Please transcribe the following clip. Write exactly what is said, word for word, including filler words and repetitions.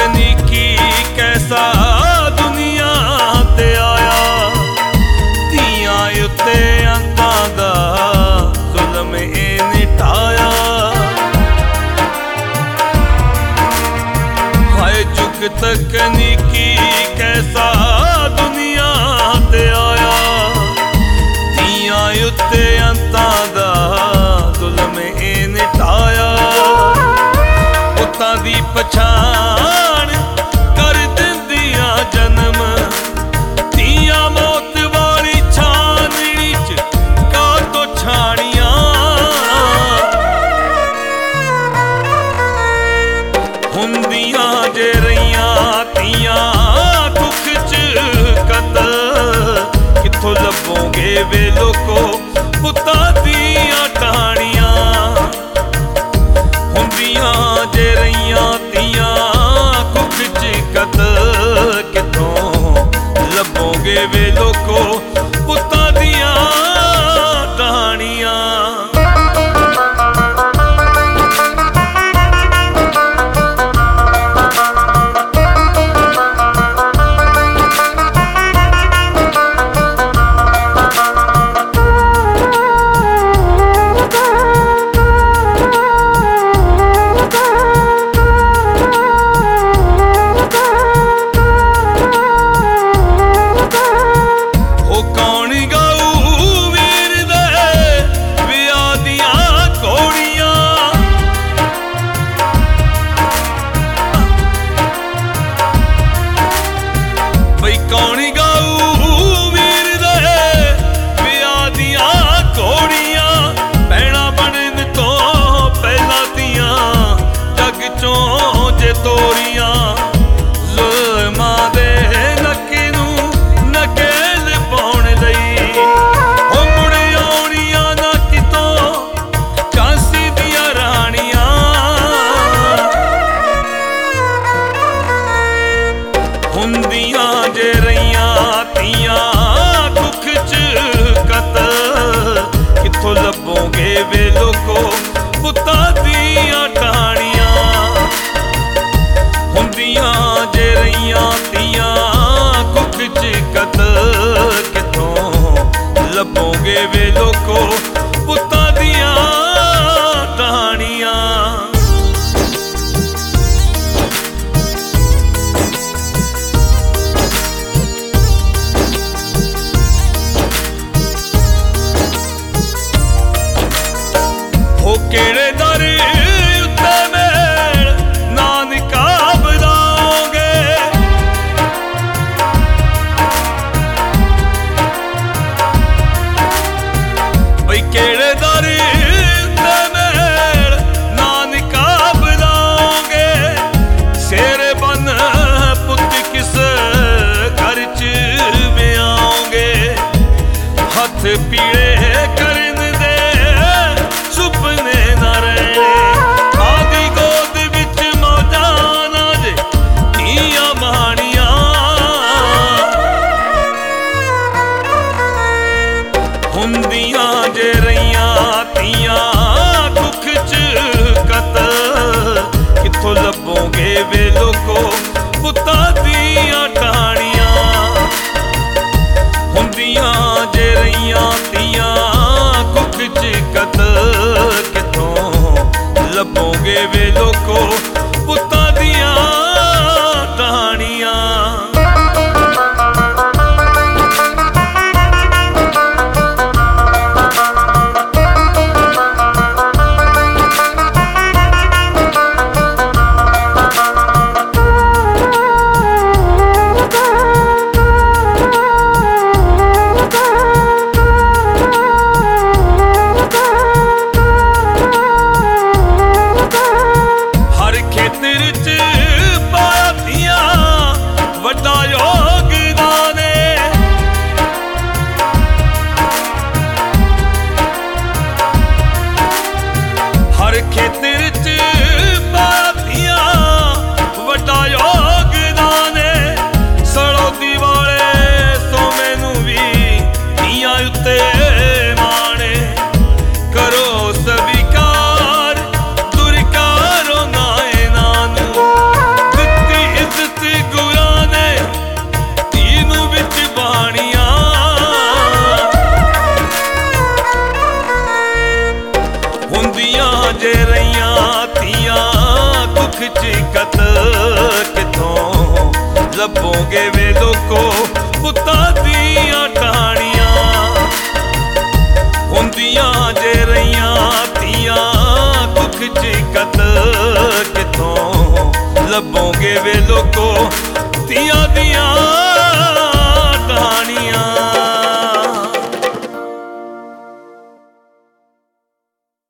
तकनीकी कैसा दुनिया ते आया, धियां उत्ते अंतां दा जुल्म ए निटाया। हाय जुग तकनीकी कैसा दुनिया ते आया, धियां उत्ते अंतां दा जुल्म ए निटाया। पुत्तां दी पछाण कर दिंदियां जन्म, धियां मौत वाली छाननी च का तो छाणियां। हुंदियां जे रहियां धियां दुख च कतल, कित्थों लभोगे वे लोको पुत्तां दियां कहानियां। हुंदियां जे रहियां धियां दुख च कतल, कित्थों लभोगे वे लोको पुत्तां दियां कहानियां। हुंदियां जे रहियां धियां दुख च कतल, कित्थों लभोगे वे लोको पुत्तां दियां कहानियां। हुंदियां जे रहियां धियां दुख च कतल, कित्थों लभोगे वे लोको पुत्तां दियां कहानियां। केड़े दर उत्ते मेल नानका बलाओगे, बई केड़े दर उत्ते मेल नानका बलाओगे। शेरे बन पुत किस घर च ब्याओगे, हथ पीड़े करन दे सुपने न रहने। आदि गोद विच मौजां ना जे धियां माणियां। हुंदियां जे रहियां धियां दुख च कतल, कित्थों लभोगे वे लोको पुत्तां दियां कहानियां। हुंदियां जे रहियां धियां दुख च कतल, कित्थों लभोगे वे लोको पुत्तां दियां कहानियां। Bye. ਜੇ ਰਹੀਆਂ ਧੀਆਂ ਕੁੱਖ ਚ ਕਤਲ ਕਿੱਥੋਂ ਲੱਭੋਗੇ ਵੇ ਲੋਕੋ ਪੁੱਤਾਂ ਦੀਆਂ ਟਾਹਣੀਆਂ। ਹੁੰਦੀਆਂ ਜੇ ਰਹੀਆਂ ਧੀਆਂ ਕੁੱਖ ਚ ਕਤਲ ਕਿੱਥੋਂ ਲੱਭੋਗੇ ਵੇ ਲੋਕੋ ਧੀਆਂ ਦੀਆਂ